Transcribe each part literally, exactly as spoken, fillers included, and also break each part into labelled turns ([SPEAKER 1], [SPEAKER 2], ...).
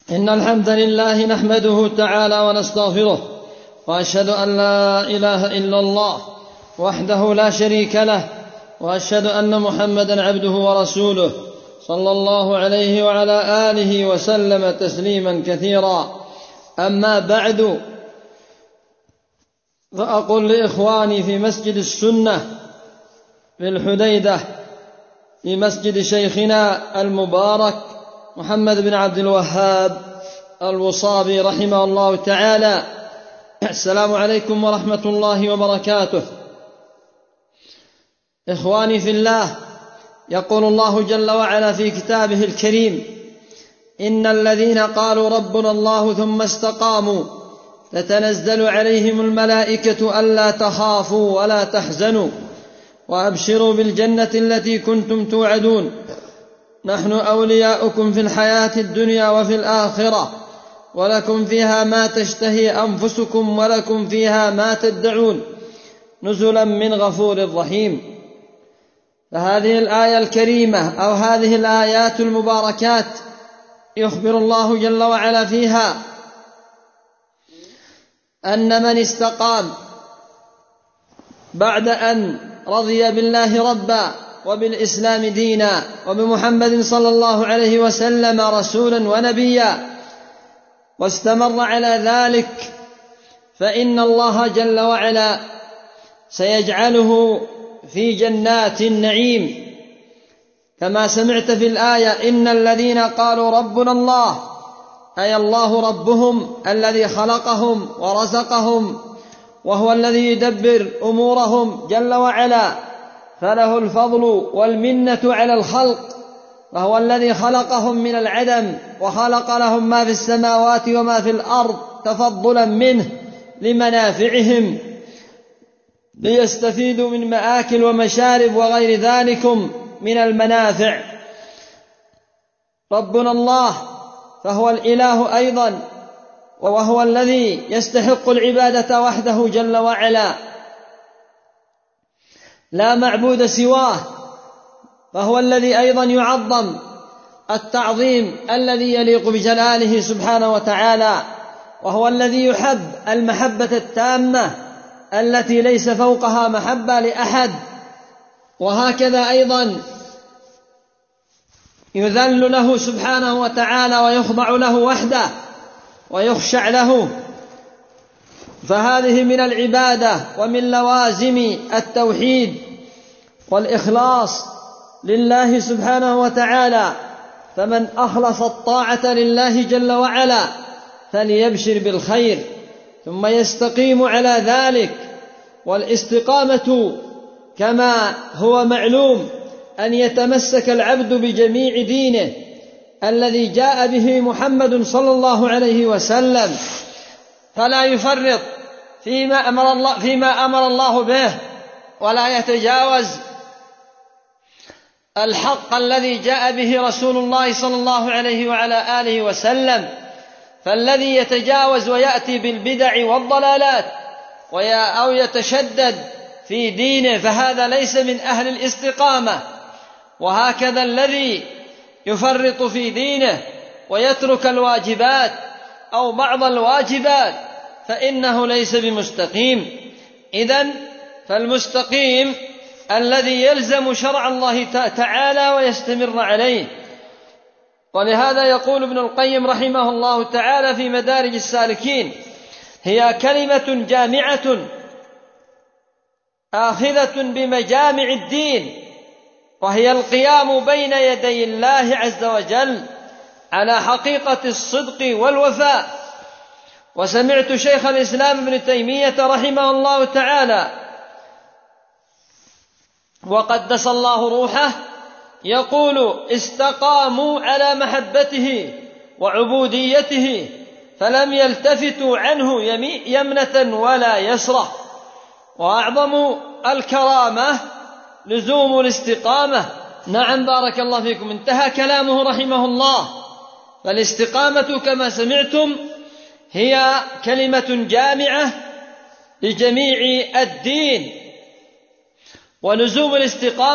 [SPEAKER 1] إن الحمد لله نحمده تعالى ونستغفره، وأشهد أن لا إله إلا الله وحده لا شريك له، وأشهد أن محمدا عبده ورسوله صلى الله عليه وعلى آله وسلم تسليما كثيرا. أما بعد، فأقول لإخواني في مسجد السنة في الحديدة في مسجد شيخنا المبارك محمد بن عبد الوهاب الوصابي رحمه الله تعالى: السلام عليكم ورحمة الله وبركاته. إخواني في الله، يقول الله جل وعلا في كتابه الكريم: إن الذين قالوا ربنا الله ثم استقاموا تتنزل عليهم الملائكة ألا تخافوا ولا تحزنوا وأبشروا بالجنة التي كنتم توعدون، نحن أولياؤكم في الحياة الدنيا وفي الآخرة، ولكم فيها ما تشتهي أنفسكم ولكم فيها ما تدعون، نزلا من غفور رحيم. فهذه الآية الكريمة أو هذه الآيات المباركات يخبر الله جل وعلا فيها أن من استقام بعد أن رضي بالله ربا وبالإسلام دينا وبمحمد صلى الله عليه وسلم رسولا ونبيا واستمر على ذلك، فإن الله جل وعلا سيجعله في جنات النعيم، كما سمعت في الآية: إن الذين قالوا ربنا الله، أي الله ربهم الذي خلقهم ورزقهم، وهو الذي يدبر أمورهم جل وعلا، فله الفضل والمنة على الخلق، وهو الذي خلقهم من العدم وخلق لهم ما في السماوات وما في الأرض تفضلا منه لمنافعهم، ليستفيدوا من مآكل ومشارب وغير ذلك من المنافع. ربنا الله فهو الإله أيضا، وهو الذي يستحق العبادة وحده جل وعلا، لا معبود سواه، فهو الذي أيضا يعظم التعظيم الذي يليق بجلاله سبحانه وتعالى، وهو الذي يحب المحبة التامة التي ليس فوقها محبة لأحد. وهكذا أيضا يذل له سبحانه وتعالى ويخضع له وحده ويخشع له، فهذه من العبادة ومن لوازم التوحيد والإخلاص لله سبحانه وتعالى. فمن أخلص الطاعة لله جل وعلا فليبشر بالخير ثم يستقيم على ذلك. والاستقامة كما هو معلوم أن يتمسك العبد بجميع دينه الذي جاء به محمد صلى الله عليه وسلم، فلا يفرط فيما أمر الله, فيما أمر الله به، ولا يتجاوز الحق الذي جاء به رسول الله صلى الله عليه وعلى آله وسلم. فالذي يتجاوز ويأتي بالبدع والضلالات أو يتشدد في دينه فهذا ليس من أهل الاستقامة. وهكذا الذي يفرط في دينه ويترك الواجبات أو بعض الواجبات فإنه ليس بمستقيم. إذن فالمستقيم الذي يلزم شرع الله تعالى ويستمر عليه. ولهذا يقول ابن القيم رحمه الله تعالى في مدارج السالكين: هي كلمة جامعة آخذة بمجامع الدين، وهي القيام بين يدي الله عز وجل على حقيقة الصدق والوفاء. وسمعت شيخ الإسلام ابن تيمية رحمه الله تعالى وقدس الله روحه يقول: استقاموا على محبته وعبوديته فلم يلتفتوا عنه يمنة ولا يسرة. وأعظم الكرامة لزوم الاستقامة. نعم، بارك الله فيكم. انتهى كلامه رحمه الله. فالاستقامة كما سمعتم هي كلمة جامعة لجميع الدين، ولزوم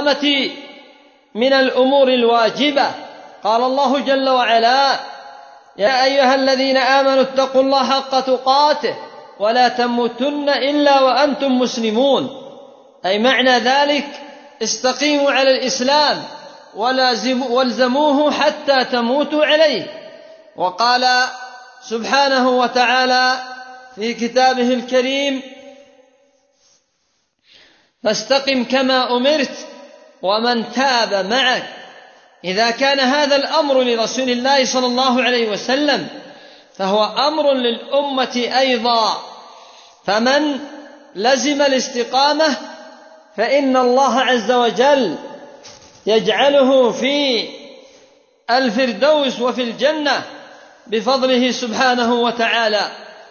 [SPEAKER 1] الاستقامة من الأمور الواجبة. قال الله جل وعلا: يا أيها الذين آمنوا اتقوا الله حق تقاته ولا تموتن إلا وأنتم مسلمون، أي معنى ذلك استقيموا على الإسلام والزموه حتى تموتوا عليه. وقال سبحانه وتعالى في كتابه الكريم: فاستقم كما أمرت ومن تاب معك. إذا كان هذا الأمر لرسول الله صلى الله عليه وسلم فهو أمر للأمة أيضا، فمن لزم الاستقامة فإن الله عز وجل يجعله في الفردوس وفي الجنة بفضله سبحانه وتعالى.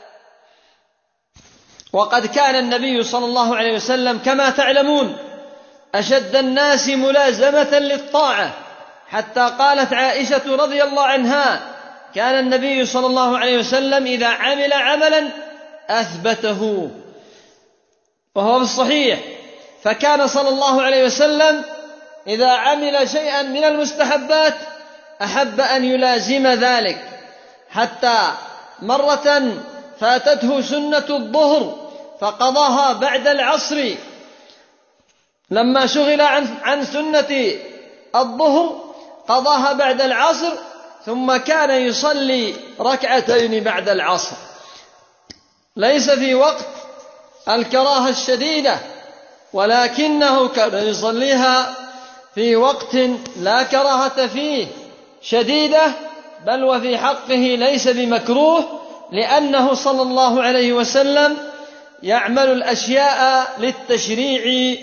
[SPEAKER 1] وقد كان النبي صلى الله عليه وسلم كما تعلمون أشد الناس ملازمة للطاعة، حتى قالت عائشة رضي الله عنها: كان النبي صلى الله عليه وسلم إذا عمل عملا أثبته، وهو الصحيح. فكان صلى الله عليه وسلم إذا عمل شيئا من المستحبات أحب أن يلازم ذلك، حتى مرة فاتته سنة الظهر فقضاها بعد العصر، لما شغل عن, عن سنة الظهر قضاها بعد العصر، ثم كان يصلي ركعتين بعد العصر، ليس في وقت الكراهة الشديدة، ولكنه كان يصليها في وقت لا كراهة فيه شديدة، بل وفي حقه ليس بمكروه، لأنه صلى الله عليه وسلم يعمل الأشياء للتشريع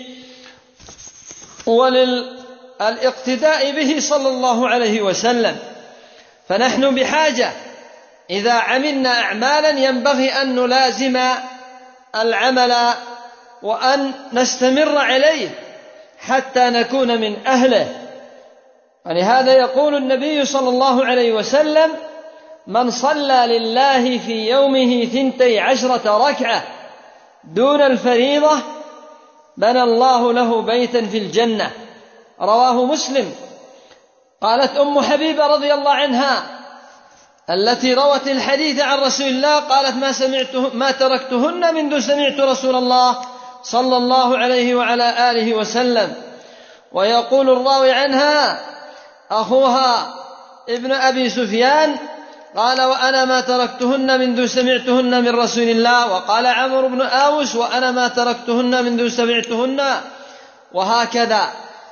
[SPEAKER 1] وللاقتداء به صلى الله عليه وسلم. فنحن بحاجة إذا عملنا أعمالا ينبغي أن نلازم العمل وأن نستمر عليه حتى نكون من أهله. ولهذا يقول النبي صلى الله عليه وسلم: من صلى لله في يومه ثنتي عشرة ركعة دون الفريضة بنى الله له بيتا في الجنة. رواه مسلم. قالت أم حبيبة رضي الله عنها التي روت الحديث عن رسول الله، قالت: ما سمعته ما تركتهن منذ سمعت رسول الله صلى الله عليه وعلى آله وسلم. ويقول الراوي عنها أخوها ابن أبي سفيان قال: وأنا ما تركتهن منذ سمعتهن من رسول الله. وقال عمرو بن آوس: وأنا ما تركتهن منذ سمعتهن. وهكذا.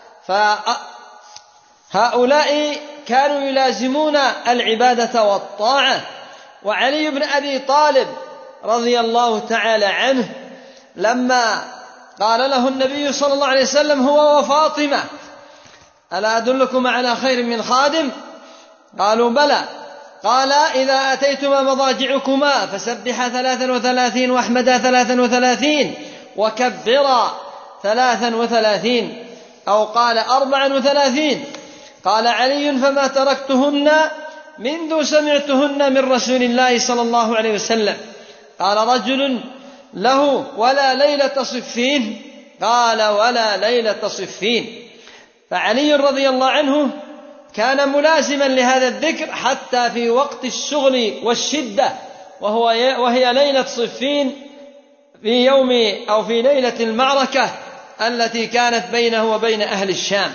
[SPEAKER 1] فهؤلاء كانوا يلازمون العبادة والطاعة. وعلي بن أبي طالب رضي الله تعالى عنه لما قال له النبي صلى الله عليه وسلم هو وفاطمة: ألا أدلكم على خير من خادم؟ قالوا: بلى. قال: إذا أتيتما مضاجعكما فسبحا ثلاثا وثلاثين واحمدا ثلاثا وثلاثين وكبرا ثلاثا وثلاثين، أو قال أربعا وثلاثين. قال علي: فما تركتهن منذ سمعتهن من رسول الله صلى الله عليه وسلم. قال رجل له: ولا ليلة صفين؟ قال: ولا ليلة صفين. فعلي رضي الله عنه كان ملازما لهذا الذكر حتى في وقت الشغل والشدة، وهو وهي ليلة صفين في يوم أو في ليلة المعركة التي كانت بينه وبين أهل الشام.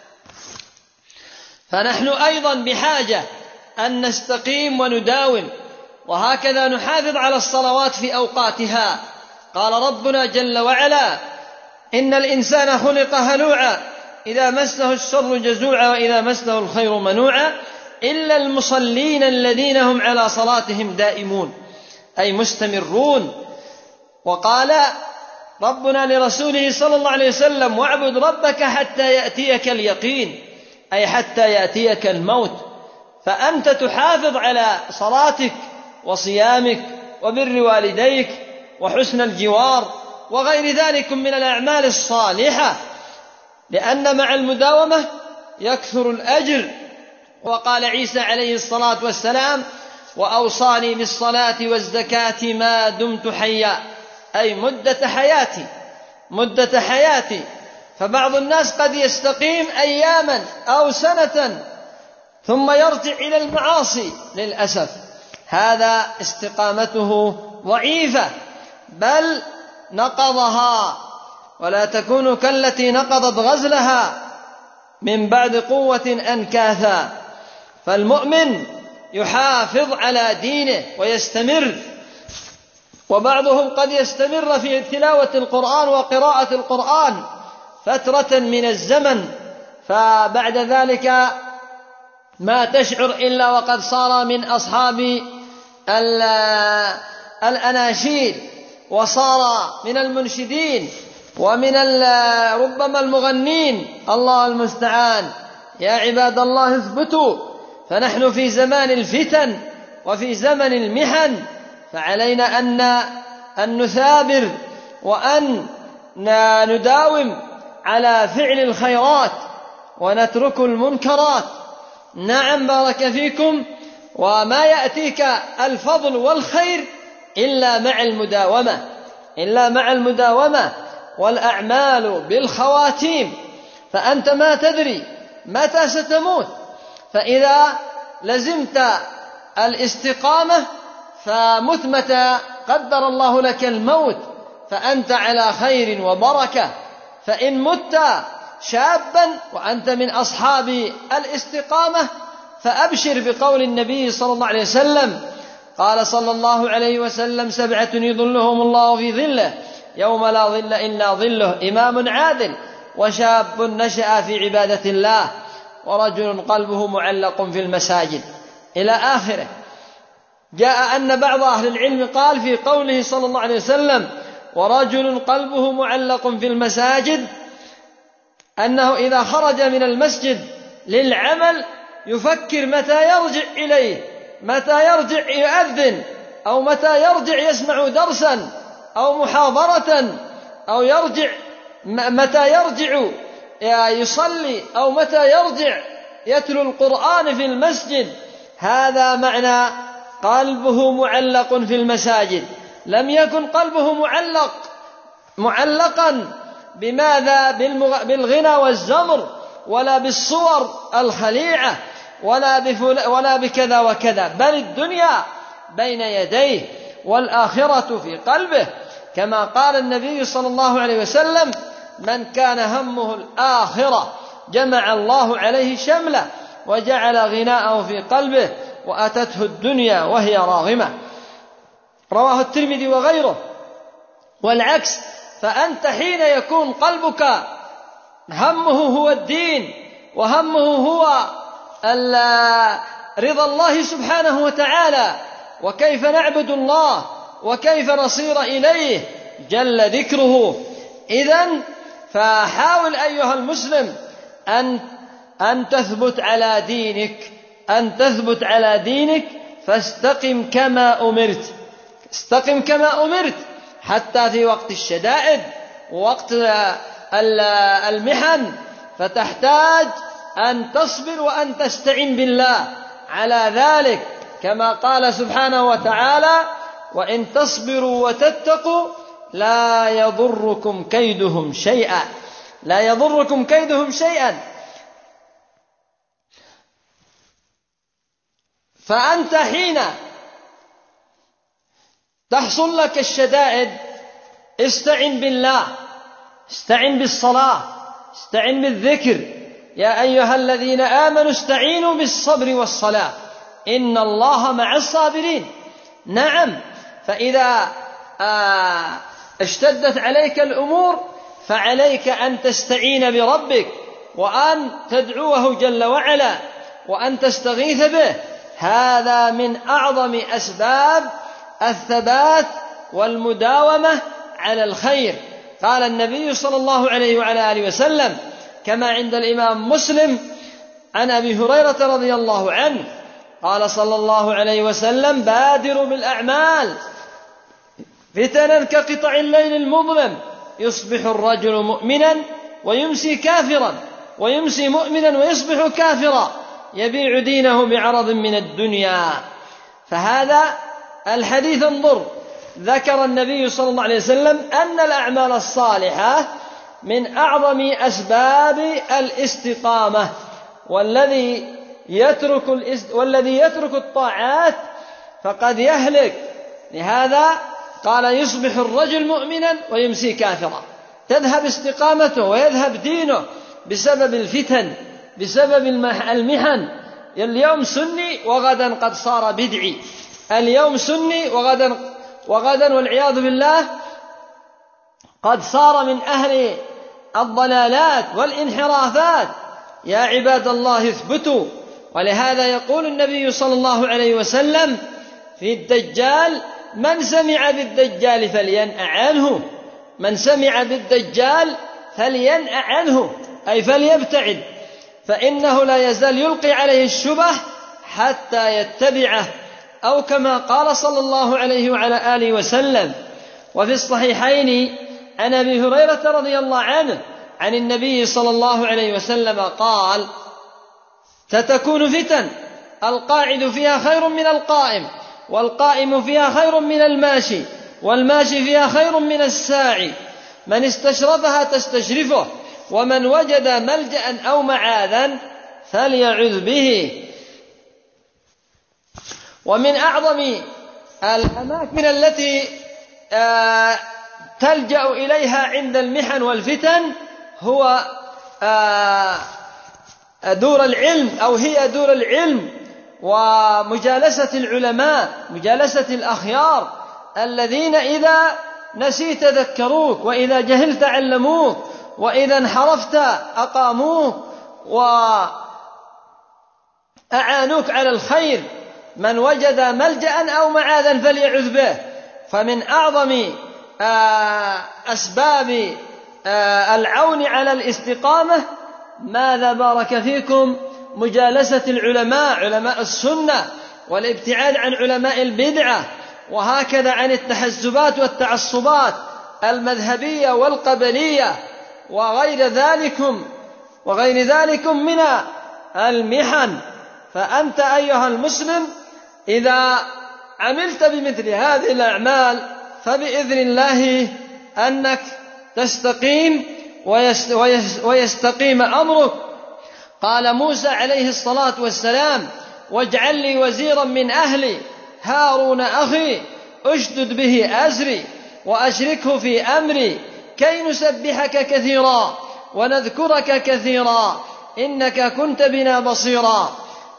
[SPEAKER 1] فنحن أيضا بحاجة أن نستقيم ونداوم، وهكذا نحافظ على الصلوات في أوقاتها. قال ربنا جل وعلا: إن الإنسان خلق هلوعا إذا مسه الشر جزوعا وإذا مسه الخير منوعا إلا المصلين الذين هم على صلاتهم دائمون، أي مستمرون. وقال ربنا لرسوله صلى الله عليه وسلم: واعبد ربك حتى يأتيك اليقين، أي حتى يأتيك الموت. فأنت تحافظ على صلاتك وصيامك وبر والديك وحسن الجوار وغير ذلك من الأعمال الصالحة، لأن مع المداومة يكثر الأجر. وقال عيسى عليه الصلاة والسلام: وأوصاني بالصلاة والزكاة ما دمت حيا، أي مدة حياتي مدة حياتي. فبعض الناس قد يستقيم أياما أو سنة ثم يرجع إلى المعاصي للأسف، هذا استقامته ضعيفة بل نقضها، ولا تكون كالتي نقضت غزلها من بعد قوة أنكاثا. فالمؤمن يحافظ على دينه ويستمر، وبعضهم قد يستمر في تلاوة القرآن وقراءة القرآن فترة من الزمن، فبعد ذلك ما تشعر إلا وقد صار من أصحاب الأناشيد، وصار من المنشدين، ومن ربما المغنين. الله المستعان. يا عباد الله اثبتوا، فنحن في زمان الفتن وفي زمن المحن، فعلينا أن أن نثابر وأن نداوم على فعل الخيرات ونترك المنكرات. نعم بارك فيكم. وما يأتيك الفضل والخير إلا مع المداومة، إلا مع المداومة والأعمال بالخواتيم، فأنت ما تدري متى ستموت، فإذا لزمت الاستقامة فمت متى قدر الله لك الموت، فأنت على خير وبركة. فإن مت شابا وأنت من أصحاب الاستقامة فأبشر بقول النبي صلى الله عليه وسلم، قال صلى الله عليه وسلم: سبعة يظلهم الله في ظله يوم لا ظل إلا ظله، إمام عادل، وشاب نشأ في عبادة الله، ورجل قلبه معلق في المساجد، إلى آخره. جاء أن بعض أهل العلم قال في قوله صلى الله عليه وسلم: ورجل قلبه معلق في المساجد، أنه إذا خرج من المسجد للعمل يفكر متى يرجع إليه، متى يرجع يؤذن، أو متى يرجع يسمع درسا أو محاضرة، أو يرجع متى يرجع يصلي، أو متى يرجع يتلو القرآن في المسجد. هذا معنى قلبه معلق في المساجد. لم يكن قلبه معلق معلقا بماذا؟ بالغنى والزمر، ولا بالصور الخليعة، ولا, ولا بكذا وكذا، بل الدنيا بين يديه والآخرة في قلبه، كما قال النبي صلى الله عليه وسلم: من كان همه الآخرة جمع الله عليه شمله وجعل غناءه في قلبه وأتته الدنيا وهي راغمة. رواه الترمذي وغيره. والعكس، فأنت حين يكون قلبك همه هو الدين، وهمه هو رضا الله سبحانه وتعالى، وكيف نعبد الله، وكيف نصير إليه جل ذكره، إذن فحاول أيها المسلم أن أن تثبت على دينك، أن تثبت على دينك فاستقم كما أمرت، استقم كما أمرت حتى في وقت الشدائد ووقت المحن، فتحتاج أن تصبر وأن تستعين بالله على ذلك، كما قال سبحانه وتعالى: وإن تصبروا وتتقوا لا يضركم كيدهم شيئا، لا يضركم كيدهم شيئا. فأنت حين تحصل لك الشدائد استعن بالله، استعن بالصلاة، استعن بالذكر. يا أيها الذين آمنوا استعينوا بالصبر والصلاة إن الله مع الصابرين. نعم، فإذا اشتدت عليك الأمور فعليك أن تستعين بربك، وأن تدعوه جل وعلا، وأن تستغيث به. هذا من أعظم أسباب الثبات والمداومة على الخير. قال النبي صلى الله عليه وعلى آله وسلم كما عند الإمام مسلم عن أبي هريرة رضي الله عنه قال صلى الله عليه وسلم: بادروا بالأعمال فتنا كقطع الليل المظلم، يصبح الرجل مؤمنا ويمسي كافرا، ويمسي مؤمنا ويصبح كافرا، يبيع دينه بعرض من الدنيا. فهذا الحديث انظر، ذكر النبي صلى الله عليه وسلم أن الأعمال الصالحة من أعظم أسباب الاستقامة. والذي يترك والذي يترك الطاعات فقد يهلك. لهذا قال يصبح الرجل مؤمنا ويمسي كافرا، تذهب استقامته ويذهب دينه بسبب الفتن، بسبب المحن. اليوم سني وغدا قد صار بدعي، اليوم سني وغدا وغدا والعياذ بالله قد صار من أهل الضلالات والانحرافات. يا عباد الله اثبتوا. ولهذا يقول النبي صلى الله عليه وسلم في الدجال: من سمع بالدجال فلينأ عنه، من سمع بالدجال فلينأ عنه، أي فليبتعد، فإنه لا يزال يلقي عليه الشبه حتى يتبعه، أو كما قال صلى الله عليه وعلى آله وسلم. وفي الصحيحين عن أبي هريرة رضي الله عنه عن النبي صلى الله عليه وسلم قال: ستكون فتن القاعد فيها خير من القائم، والقائم فيها خير من الماشي، والماشي فيها خير من الساعي، من استشرفها تستشرفه، ومن وجد ملجأ أو معاذا فليعذ به. ومن أعظم الأماكن التي تلجأ إليها عند المحن والفتن هو دور العلم، أو هي دور العلم ومجالسة العلماء، مجالسة الأخيار الذين إذا نسيت ذكروك، وإذا جهلت علموك، وإذا انحرفت أقاموك وأعانوك على الخير. من وجد ملجأ أو معاذا فليعذ به. فمن أعظم أسباب العون على الاستقامة ماذا بارك فيكم؟ مجالسة العلماء، علماء السنة، والابتعاد عن علماء البدعة، وهكذا عن التحزبات والتعصبات المذهبية والقبلية وغير ذلكم وغير ذلكم من المحن. فأنت أيها المسلم إذا عملت بمثل هذه الأعمال فبإذن الله أنك تستقيم ويستقيم أمرك. قال موسى عليه الصلاة والسلام: واجعل لي وزيرا من أهلي هارون أخي أشدد به أزري وأشركه في أمري كي نسبحك كثيرا ونذكرك كثيرا إنك كنت بنا بصيرا.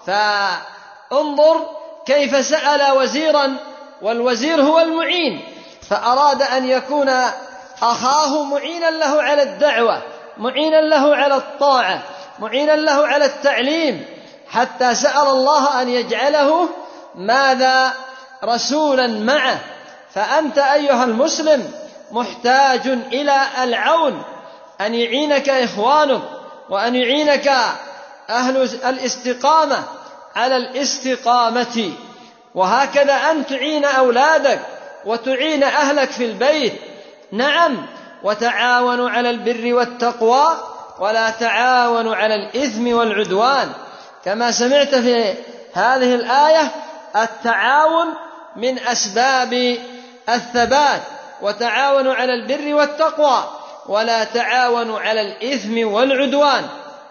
[SPEAKER 1] فانظر كيف سأل وزيرا، والوزير هو المعين، فأراد أن يكون أخاه معينا له على الدعوة، معينا له على الطاعة، معينا له على التعليم، حتى سأل الله أن يجعله ماذا؟ رسولا معه. فأنت أيها المسلم محتاج إلى العون، أن يعينك إخوانك، وأن يعينك أهل الاستقامة على الاستقامة، وهكذا أن تعين أولادك وتعين أهلك في البيت. نعم، وتعاونوا على البر والتقوى ولا تعاونوا على الإثم والعدوان. كما سمعت في هذه الآية التعاون من أسباب الثبات، وتعاونوا على البر والتقوى ولا تعاونوا على الإثم والعدوان.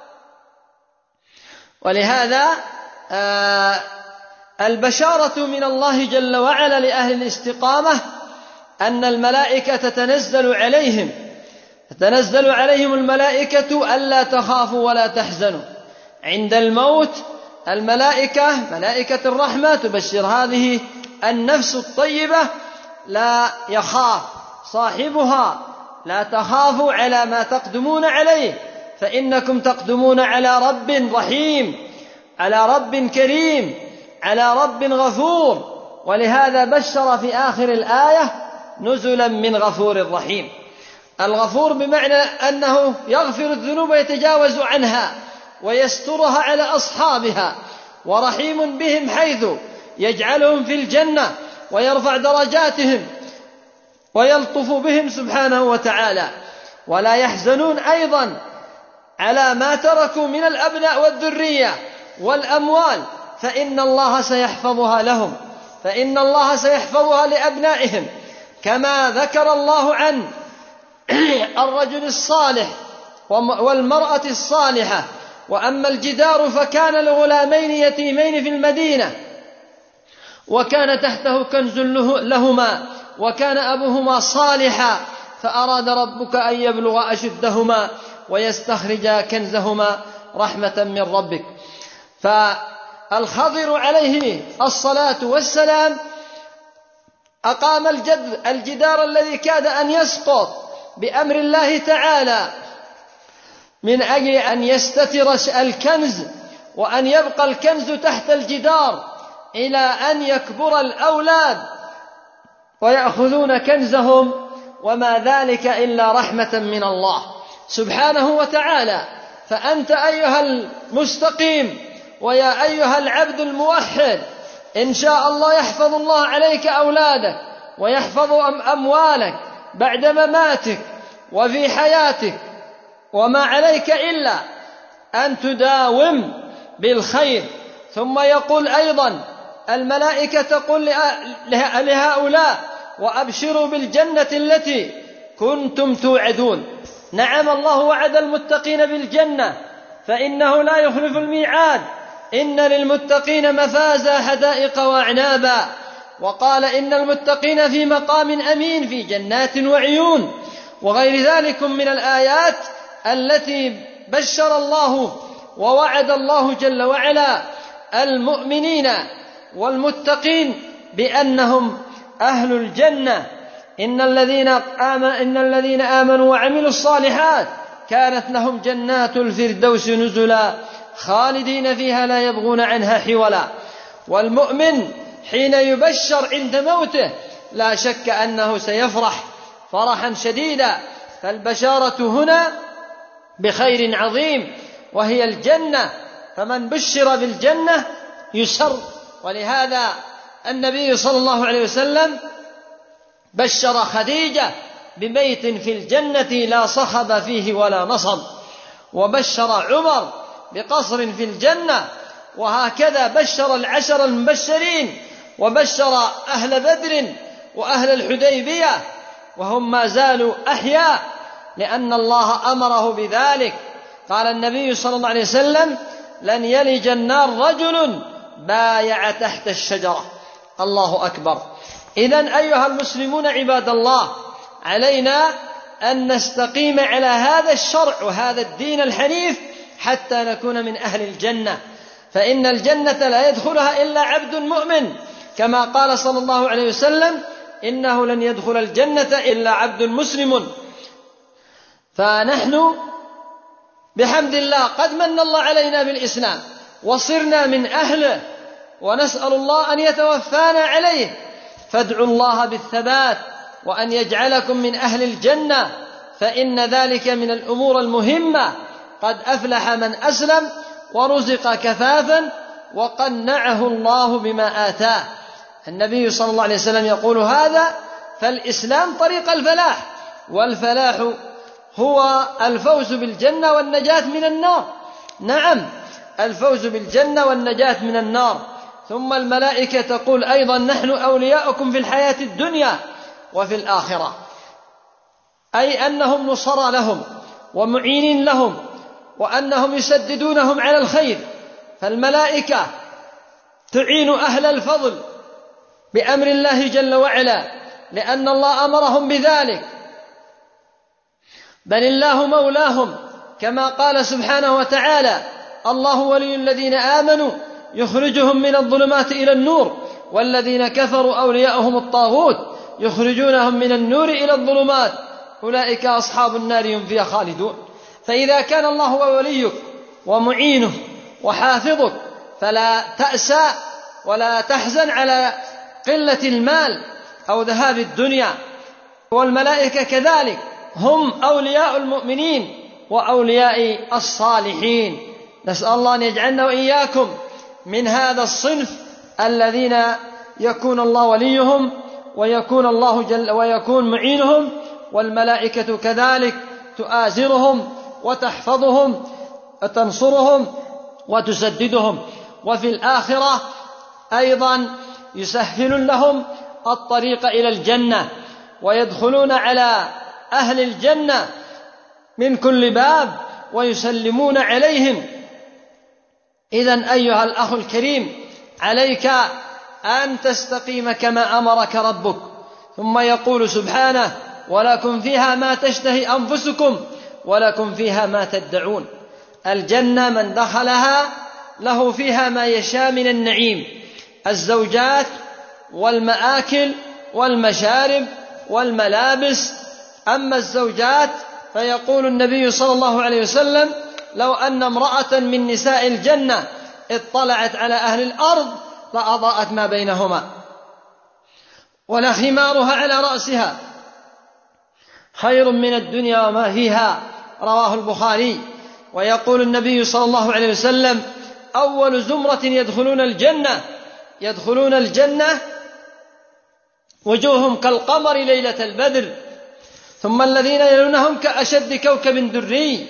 [SPEAKER 1] ولهذا آه البشارة من الله جل وعلا لأهل الاستقامة أن الملائكة تتنزل عليهم تتنزل عليهم الملائكة ألا تخافوا ولا تحزنوا. عند الموت الملائكة ملائكة الرحمة تبشر هذه النفس الطيبة لا يخاف صاحبها، لا تخافوا على ما تقدمون عليه، فإنكم تقدمون على رب رحيم، على رب كريم، على رب غفور. ولهذا بشر في آخر الآية نزلا من غفور رحيم. الغفور بمعنى أنه يغفر الذنوب ويتجاوز عنها ويسترها على أصحابها، ورحيم بهم حيث يجعلهم في الجنة ويرفع درجاتهم ويلطف بهم سبحانه وتعالى. ولا يحزنون أيضا على ما تركوا من الأبناء والذرية والأموال، فإن الله سيحفظها لهم، فإن الله سيحفظها لأبنائهم، كما ذكر الله عن الرجل الصالح والمرأة الصالحة وأما الجدار فكان لغلامين يتيمين في المدينة وكان تحته كنز لهما وكان أبوهما صالحا فأراد ربك أن يبلغ أشدهما ويستخرجا كنزهما رحمة من ربك. فالخضر عليه الصلاة والسلام أقام الجدار الذي كاد أن يسقط بأمر الله تعالى من أجل أن يستتر الكنز وأن يبقى الكنز تحت الجدار إلى أن يكبر الأولاد ويأخذون كنزهم، وما ذلك إلا رحمة من الله سبحانه وتعالى. فأنت أيها المستقيم ويا أيها العبد الموحد، إن شاء الله يحفظ الله عليك أولادك ويحفظ أموالك بعد مماتك وفي حياتك، وما عليك إلا أن تداوم بالخير. ثم يقول أيضا الملائكة تقول لهؤلاء: وأبشروا بالجنة التي كنتم توعدون. نعم، الله وعد المتقين بالجنة فإنه لا يخلف الميعاد. إن للمتقين مفازا حدائق وأعنابا. وقال: إن المتقين في مقام أمين في جنات وعيون، وغير ذلك من الآيات التي بشر الله ووعد الله جل وعلا المؤمنين والمتقين بأنهم أهل الجنة. إن الذين آمنوا, إن الذين آمنوا وعملوا الصالحات كانت لهم جنات الفردوس نزلا خالدين فيها لا يبغون عنها حولا. والمؤمن حين يبشر عند موته لا شك أنه سيفرح فرحا شديدا. فالبشارة هنا بخير عظيم وهي الجنة، فمن بشر بالجنة يسر. ولهذا النبي صلى الله عليه وسلم بشر خديجة ببيت في الجنة لا صخب فيه ولا نصب، وبشر عمر بقصر في الجنة، وهكذا بشر العشر المبشرين، وبشر أهل بدر وأهل الحديبية وهم ما زالوا أحياء لأن الله أمره بذلك. قال النبي صلى الله عليه وسلم: لن يلج النار رجل بايع تحت الشجرة. الله أكبر. إذن أيها المسلمون عباد الله، علينا أن نستقيم على هذا الشرع وهذا الدين الحنيف حتى نكون من أهل الجنة، فإن الجنة لا يدخلها إلا عبد مؤمن، كما قال صلى الله عليه وسلم: إنه لن يدخل الجنة إلا عبد مسلم. فنحن بحمد الله قد من الله علينا بالإسلام وصرنا من أهله، ونسأل الله أن يتوفانا عليه. فادعوا الله بالثبات وأن يجعلكم من أهل الجنة، فإن ذلك من الأمور المهمة. قد أفلح من أسلم ورزق كفافا وقنعه الله بما آتاه. النبي صلى الله عليه وسلم يقول هذا، فالإسلام طريق الفلاح، والفلاح هو الفوز بالجنة والنجاة من النار. نعم، الفوز بالجنة والنجاة من النار. ثم الملائكة تقول أيضا: نحن أولياؤكم في الحياة الدنيا وفي الآخرة، أي أنهم نصرى لهم ومعينين لهم، وأنهم يسددونهم على الخير. فالملائكة تعين أهل الفضل بأمر الله جل وعلا، لأن الله أمرهم بذلك. بل الله مولاهم، كما قال سبحانه وتعالى: الله ولي الذين آمنوا يخرجهم من الظلمات إلى النور، والذين كفروا أولياؤهم الطاغوت يخرجونهم من النور إلى الظلمات، أولئك أصحاب النار هم فيها خالدون. فإذا كان الله هو وليك ومعينه وحافظك فلا تأسى ولا تحزن على قلة المال أو ذهاب الدنيا. والملائكة كذلك هم أولياء المؤمنين وأولياء الصالحين. نسأل الله أن يجعلنا وإياكم من هذا الصنف الذين يكون الله وليهم ويكون الله جل ويكون معينهم، والملائكة كذلك تؤازرهم وتحفظهم وتنصرهم وتسددهم. وفي الآخرة أيضا يسهل لهم الطريق إلى الجنة، ويدخلون على أهل الجنة من كل باب ويسلمون عليهم إذن أيها الأخ الكريم، عليك أن تستقيم كما أمرك ربك. ثم يقول سبحانه: ولكم فيها ما تشتهي أنفسكم ولكم فيها ما تدعون. الجنة من دخلها له فيها ما يشاء من النعيم، الزوجات والمآكل والمشارب والملابس. أما الزوجات فيقول النبي صلى الله عليه وسلم: لو أن امرأة من نساء الجنة اطلعت على أهل الأرض لأضاءت ما بينهما ولخمارها على رأسها خير من الدنيا وما فيها. رواه البخاري. ويقول النبي صلى الله عليه وسلم: أول زمرة يدخلون الجنة يدخلون الجنة وجوههم كالقمر ليلة البدر، ثم الذين يلونهم كأشد كوكب دري،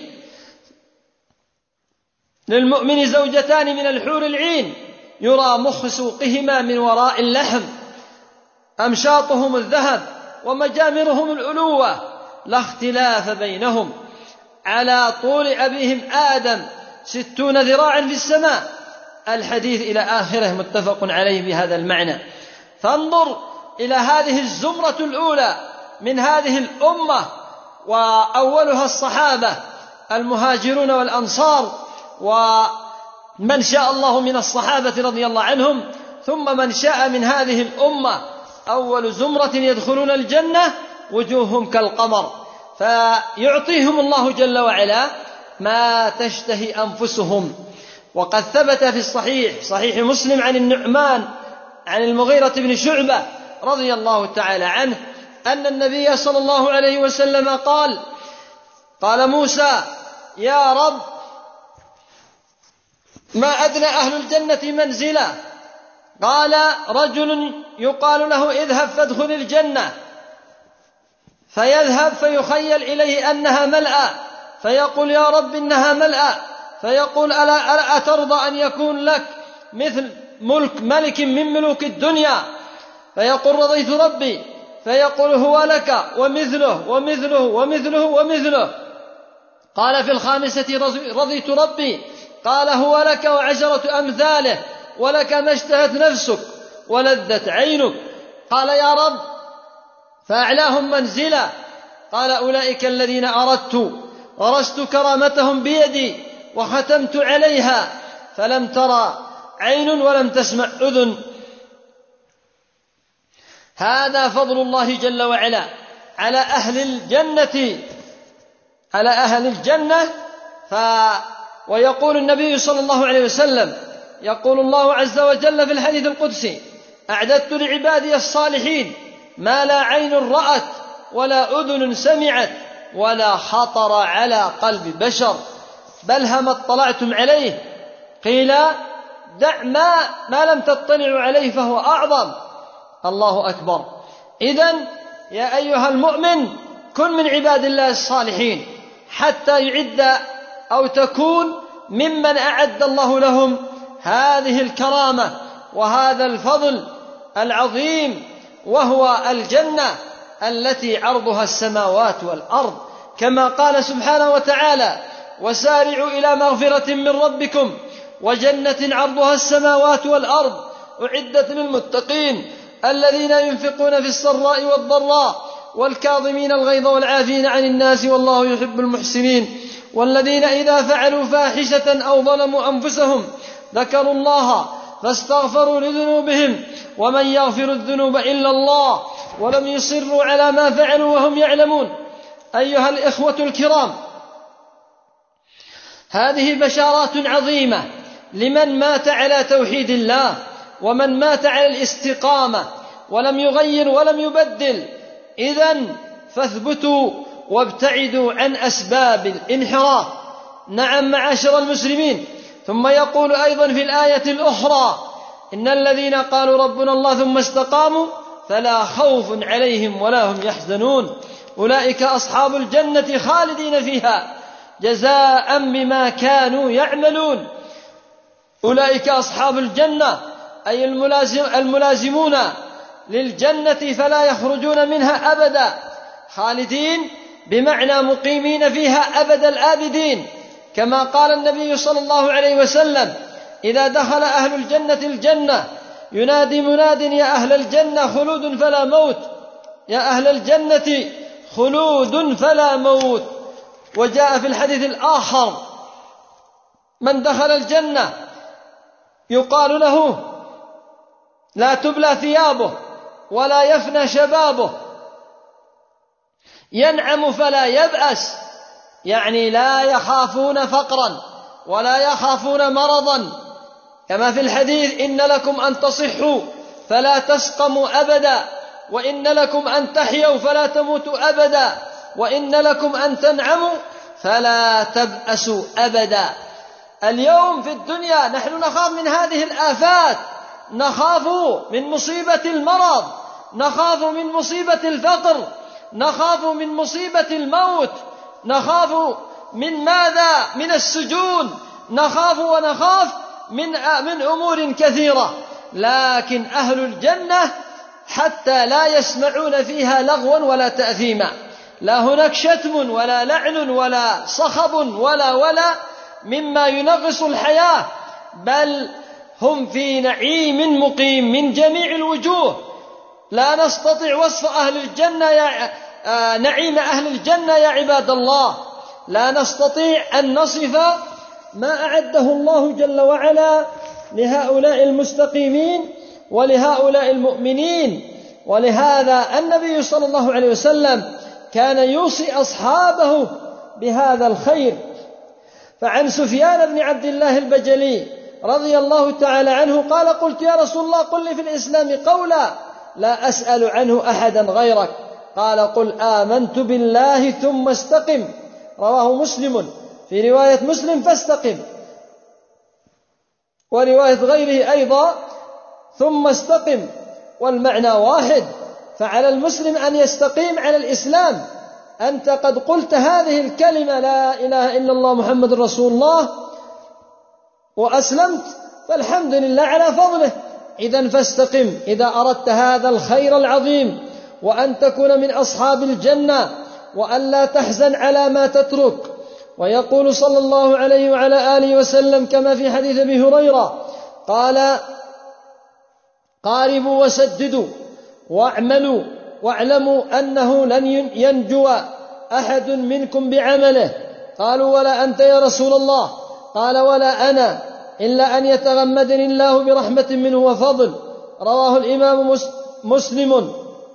[SPEAKER 1] للمؤمن زوجتان من الحور العين يرى مخ سوقهما من وراء اللحم، أمشاطهم الذهب ومجامرهم الألوة، لا اختلاف بينهم، على طول أبيهم آدم ستون ذراعا في السماء. الحديث إلى آخره، متفق عليه بهذا المعنى. فانظر إلى هذه الزمرة الأولى من هذه الأمة، وأولها الصحابة المهاجرون والأنصار، ومن شاء الله من الصحابة رضي الله عنهم، ثم من شاء من هذه الأمة. أول زمرة يدخلون الجنة وجوههم كالقمر، فيعطيهم الله جل وعلا ما تشتهي أنفسهم. وقد ثبت في الصحيح صحيح مسلم عن النعمان عن المغيرة بن شعبة رضي الله تعالى عنه أن النبي صلى الله عليه وسلم قال: قال موسى: يا رب، ما أدنى أهل الجنة منزلا؟ قال: رجل يقال له اذهب فادخل الجنة، فيذهب فيخيل إليه أنها ملأى، فيقول: يا رب إنها ملأى، فيقول: ألا, ألا أترضى أن يكون لك مثل ملك ملك من ملوك الدنيا؟ فيقول: رضيت ربي. فيقول: هو لك ومثله ومثله ومثله ومثله. قال في الخامسة: رضيت ربي. قال: هو لك وعشرة أمثاله، ولك ما اشتهت نفسك ولذت عينك. قال: يا رب، فأعلاهم منزلا. قال: أولئك الذين أردت غرست كرامتهم بيدي وختمت عليها، فلم ترى عين ولم تسمع أذن. هذا فضل الله جل وعلا على أهل الجنة على أهل الجنة ف... ويقول النبي صلى الله عليه وسلم: يقول الله عز وجل في الحديث القدسي: أعددت لعبادي الصالحين ما لا عين رأت ولا أذن سمعت ولا خطر على قلب بشر، بل هم اطلعتم عليه. قيل: دع ما, ما لم تطلعوا عليه فهو أعظم. الله أكبر. إذن يا أيها المؤمن، كن من عباد الله الصالحين حتى يعد أو تكون ممن أعد الله لهم هذه الكرامة وهذا الفضل العظيم، وهو الجنة التي عرضها السماوات والأرض، كما قال سبحانه وتعالى: وسارعوا إلى مغفرة من ربكم وجنة عرضها السماوات والأرض أعدت للمتقين الذين ينفقون في السراء والضراء والكاظمين الغيظ والعافين عن الناس والله يحب المحسنين، والذين إذا فعلوا فاحشة أو ظلموا أنفسهم ذكروا الله فاستغفروا لذنوبهم ومن يغفر الذنوب إلا الله ولم يصروا على ما فعلوا وهم يعلمون. أيها الإخوة الكرام، هذه بشارات عظيمة لمن مات على توحيد الله ومن مات على الاستقامة ولم يغير ولم يبدل. إذن فاثبتوا وابتعدوا عن أسباب الانحراف. نعم معاشر المسلمين. ثم يقول أيضا في الآية الأخرى: إن الذين قالوا ربنا الله ثم استقاموا فلا خوف عليهم ولا هم يحزنون، أولئك أصحاب الجنة خالدين فيها جزاء بما كانوا يعملون. أولئك أصحاب الجنة أي الملازم الملازمون للجنة فلا يخرجون منها أبدا، خالدين بمعنى مقيمين فيها أبد الآبدين، كما قال النبي صلى الله عليه وسلم: إذا دخل أهل الجنة الجنة ينادي مناد يا أهل الجنة خلود فلا موت، يا أهل الجنة خلود فلا موت. وجاء في الحديث الآخر من دخل الجنة يقال له لا تبلى ثيابه ولا يفنى شبابه، ينعم فلا يبأس، يعني لا يخافون فقرا ولا يخافون مرضا، كما في الحديث إن لكم أن تصحوا فلا تسقموا أبدا، وإن لكم أن تحيوا فلا تموتوا أبدا، وإن لكم أن تنعموا فلا تبأسوا أبدا. اليوم في الدنيا نحن نخاف من هذه الآفات، نخاف من مصيبة المرض، نخاف من مصيبة الفقر، نخاف من مصيبة الموت، نخاف من ماذا؟ من السجون، نخاف ونخاف من من أمور كثيرة. لكن أهل الجنة حتى لا يسمعون فيها لغوا ولا تأثيما، لا هناك شتم ولا لعن ولا صخب ولا ولا مما ينغص الحياة، بل هم في نعيم مقيم من جميع الوجوه. لا نستطيع وصف أهل الجنة يا آه نعيم أهل الجنة يا عباد الله، لا نستطيع أن نصف ما أعده الله جل وعلا لهؤلاء المستقيمين ولهؤلاء المؤمنين. ولهذا النبي صلى الله عليه وسلم كان يوصي أصحابه بهذا الخير. فعن سفيان بن عبد الله البجلي رضي الله تعالى عنه قال قلت يا رسول الله قل لي في الإسلام قولا لا أسأل عنه أحدا غيرك، قال قل آمنت بالله ثم استقم، رواه مسلم. في رواية مسلم فاستقم، ورواية غيره أيضا ثم استقم، والمعنى واحد. فعلى المسلم أن يستقيم على الإسلام. أنت قد قلت هذه الكلمة لا إله إلا الله محمد رسول الله وأسلمت، فالحمد لله على فضله. إذن فاستقم إذا أردت هذا الخير العظيم، وأن تكون من أصحاب الجنة، وأن لا تحزن على ما تترك. ويقول صلى الله عليه وعلى آله وسلم كما في حديث أبي هريرة قال قاربوا وسددوا واعملوا واعلموا أنه لن ينجو أحد منكم بعمله. قالوا ولا أنت يا رسول الله؟ قال ولا أنا إلا أن يتغمدني الله برحمة منه وفضل. رواه الإمام مسلم،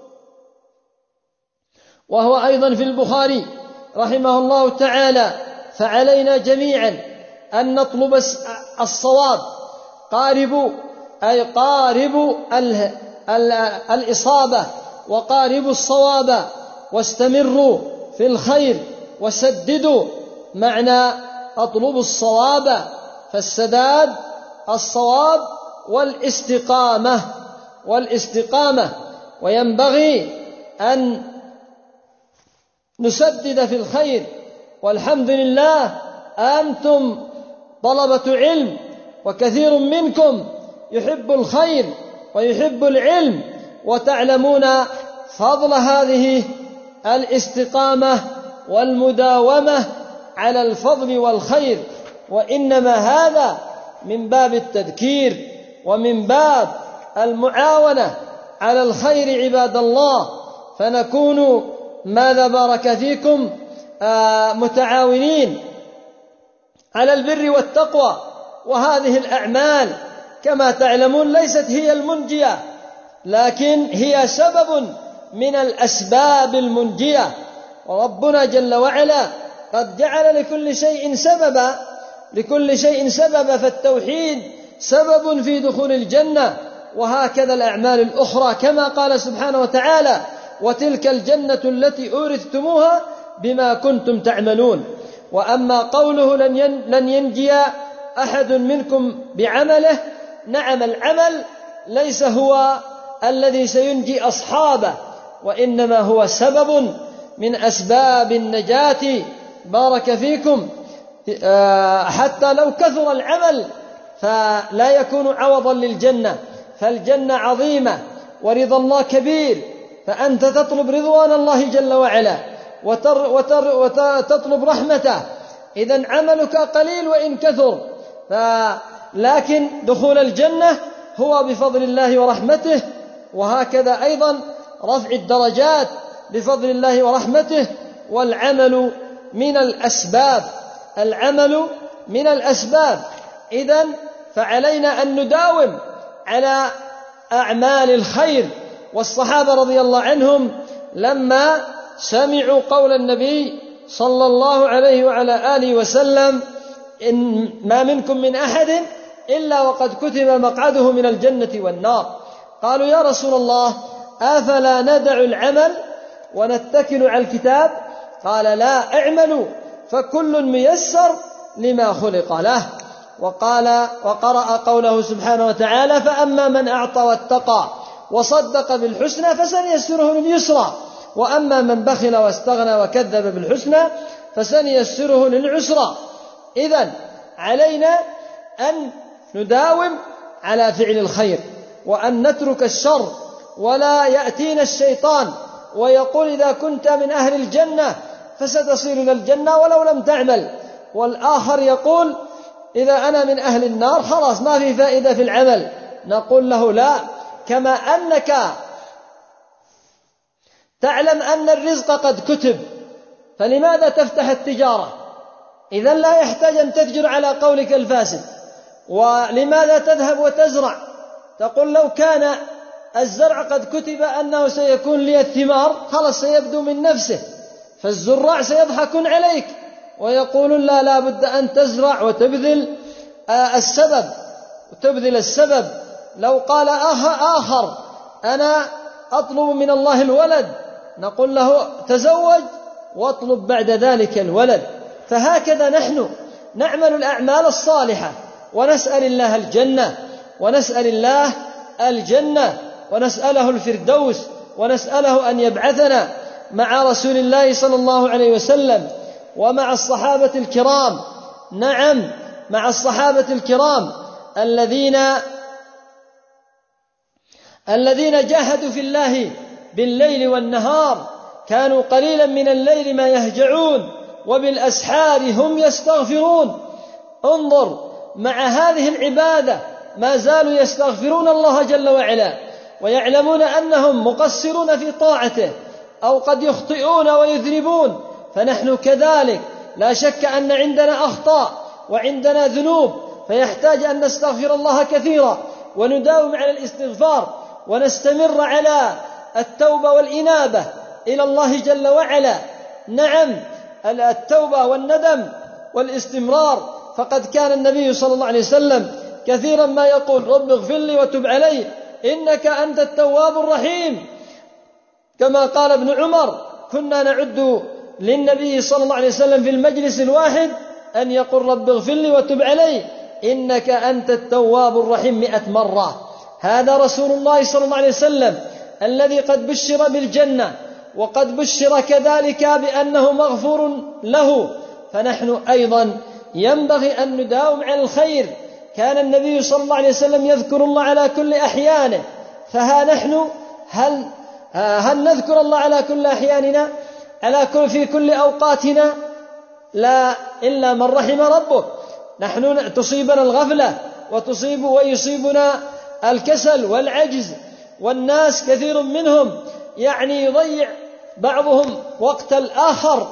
[SPEAKER 1] وهو أيضا في البخاري رحمه الله تعالى. فعلينا جميعا أن نطلب الصواب. قاربوا أي قاربوا الإصابة وقاربوا الصواب، واستمروا في الخير وسددوا، معنى اطلبوا الصواب، فالسداد الصواب والاستقامة والاستقامة وينبغي أن نسدد في الخير. والحمد لله أنتم طلبة علم، وكثير منكم يحب الخير ويحب العلم، وتعلمون فضل هذه الاستقامة والمداومة على الفضل والخير. وإنما هذا من باب التذكير ومن باب المعاونة على الخير عباد الله، فنكون ماذا بارك فيكم آه متعاونين على البر والتقوى. وهذه الأعمال كما تعلمون ليست هي المنجية، لكن هي سبب من الأسباب المنجية. وربنا جل وعلا قد جعل لكل شيء سببا لكل شيء سببا فالتوحيد سبب في دخول الجنة، وهكذا الأعمال الأخرى، كما قال سبحانه وتعالى وتلك الجنة التي أورثتموها بما كنتم تعملون. وأما قوله لن ينجي أحد منكم بعمله، نعم العمل ليس هو الذي سينجي أصحابه، وإنما هو سبب من أسباب النجاة بارك فيكم. حتى لو كثر العمل فلا يكون عوضا للجنة، فالجنة عظيمة ورضا الله كبير، فأنت تطلب رضوان الله جل وعلا وتر وتر وتطلب رحمته. إذن عملك قليل وإن كثر، لكن دخول الجنة هو بفضل الله ورحمته، وهكذا أيضا رفع الدرجات بفضل الله ورحمته، والعمل من الأسباب العمل من الأسباب إذن فعلينا أن نداوم على أعمال الخير. والصحابة رضي الله عنهم لما سمعوا قول النبي صلى الله عليه وعلى آله وسلم إن ما منكم من أحد إلا وقد كتب مقعده من الجنة والنار، قالوا يا رسول الله أفلا ندع العمل ونتكل على الكتاب؟ قال لا، اعملوا فكل ميسر لما خلق له. وقال وقرأ قوله سبحانه وتعالى فأما من أعطى واتقى وصدق بالحسنى فسنيسره لليسرى وأما من بخل واستغنى وكذب بالحسنى فسنيسره للعسرى. إذن علينا أن نداوم على فعل الخير وأن نترك الشر، ولا يأتينا الشيطان ويقول إذا كنت من أهل الجنة فستصير إلى الجنة ولو لم تعمل، والآخر يقول إذا أنا من أهل النار خلاص ما في فائدة في العمل. نقول له لا، كما أنك تعلم أن الرزق قد كتب فلماذا تفتح التجارة؟ إذن لا يحتاج أن تفجر على قولك الفاسد. ولماذا تذهب وتزرع؟ تقول لو كان الزرع قد كتب أنه سيكون لي الثمار خلاص سيبدو من نفسه، فالزراع سيضحكون عليك ويقولون لا لا بد أن تزرع وتبذل السبب وتبذل السبب. لو قال آخر أنا أطلب من الله الولد نقول له تزوج واطلب بعد ذلك الولد. فهكذا نحن نعمل الأعمال الصالحة ونسأل الله الجنة ونسأل الله الجنة ونسأله الفردوس ونسأله أن يبعثنا مع رسول الله صلى الله عليه وسلم ومع الصحابة الكرام. نعم، مع الصحابة الكرام الذين الذين جاهدوا في الله بالليل والنهار، كانوا قليلا من الليل ما يهجعون وبالأسحار هم يستغفرون. انظر، مع هذه العبادة ما زالوا يستغفرون الله جل وعلا ويعلمون أنهم مقصرون في طاعته أو قد يخطئون ويذنبون. فنحن كذلك لا شك أن عندنا أخطاء وعندنا ذنوب، فيحتاج أن نستغفر الله كثيرا ونداوم على الاستغفار ونستمر على التوبة والإنابة إلى الله جل وعلا. نعم، التوبة والندم والاستمرار، فقد كان النبي صلى الله عليه وسلم كثيرا ما يقول رب اغفر لي وتب علي إنك أنت التواب الرحيم. كما قال ابن عمر كنا نعد للنبي صلى الله عليه وسلم في المجلس الواحد أن يقول رب اغفر لي وتب علي إنك أنت التواب الرحيم مئة مرة. هذا رسول الله صلى الله عليه وسلم الذي قد بشر بالجنة وقد بشر كذلك بأنه مغفور له. فنحن أيضا ينبغي أن نداوم على الخير. كان النبي صلى الله عليه وسلم يذكر الله على كل أحيانه، فها نحن هل هل نذكر الله على كل أحياننا على كل في كل أوقاتنا؟ لا، إلا من رحم ربه. نحن تصيبنا الغفلة وتصيب ويصيبنا الكسل والعجز، والناس كثير منهم يعني يضيع بعضهم وقت الآخر.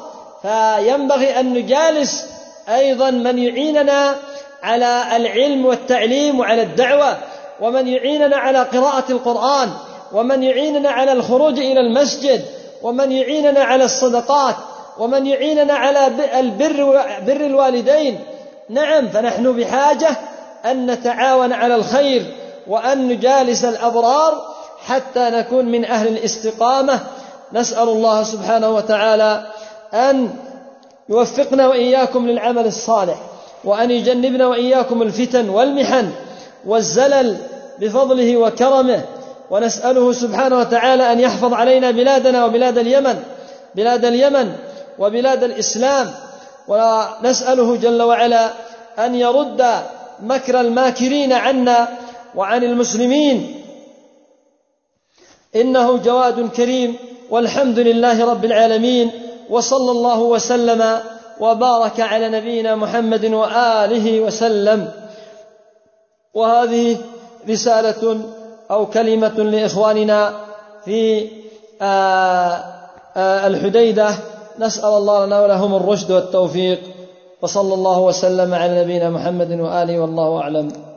[SPEAKER 1] فينبغي أن نجالس أيضا من يعيننا على العلم والتعليم وعلى الدعوة، ومن يعيننا على قراءة القرآن، ومن يعيننا على الخروج إلى المسجد، ومن يعيننا على الصدقات، ومن يعيننا على البر بر الوالدين. نعم، فنحن بحاجة أن نتعاون على الخير وأن نجالس الأبرار حتى نكون من أهل الاستقامة. نسأل الله سبحانه وتعالى أن يوفقنا وإياكم للعمل الصالح، وأن يجنبنا وإياكم الفتن والمحن والزلل بفضله وكرمه. ونسأله سبحانه وتعالى أن يحفظ علينا بلادنا وبلاد اليمن بلاد اليمن وبلاد الإسلام، ونسأله جل وعلا أن يرد مكر الماكرين عنا وعن المسلمين، إنه جواد كريم. والحمد لله رب العالمين، وصلى الله وسلم وبارك على نبينا محمد وآله وسلم. وهذه رسالة أو كلمة لإخواننا في الحديدة، نسأل الله لنا ولهم الرشد والتوفيق، وصلى الله وسلم على نبينا محمد وآله، والله أعلم.